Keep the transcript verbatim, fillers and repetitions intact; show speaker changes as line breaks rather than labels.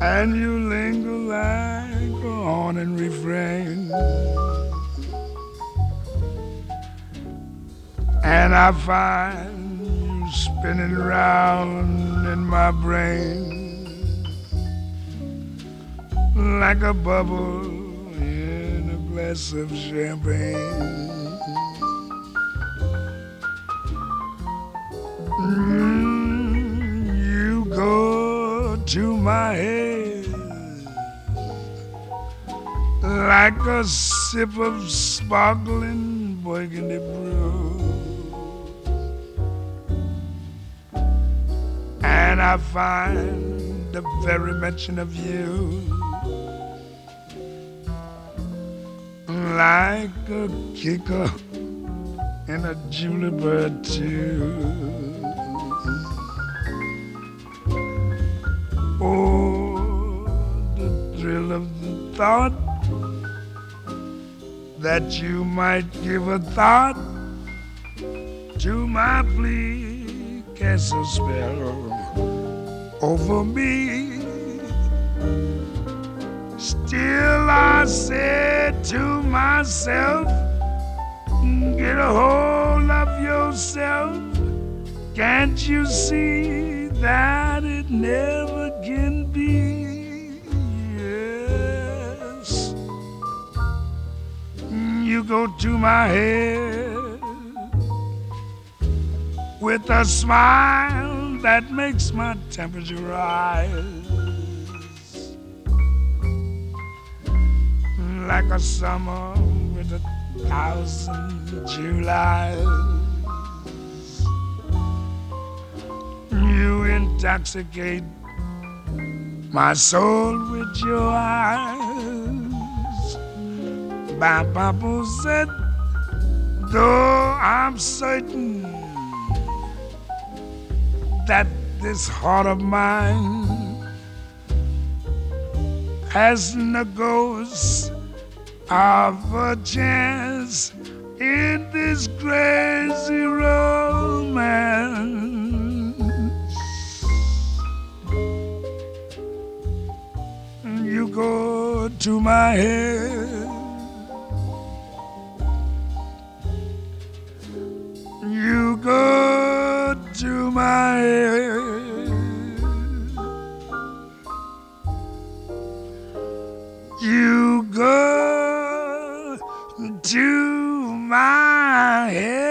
and you linger like a haunting refrain. And I find you spinning round in my brain like a bubble in a glass of champagne. Mm, you go to my head like a sip of sparkling burgundy brew, and I find the very mention of you like a kicker in a julep or two. Oh, the thrill of the thought that you might give a thought to my plea, cast a spell over me. Still I said to myself, get a hold of yourself. Can't you see that it never can be? Yes, you go to my head with a smile that makes my temperature rise like a summer with a thousand Julys. You intoxicate my soul with your eyes. Baba said, though I'm certain that this heart of mine has no ghost of a chance in this crazy romance. You go to my head, you go to my head, you go to my head.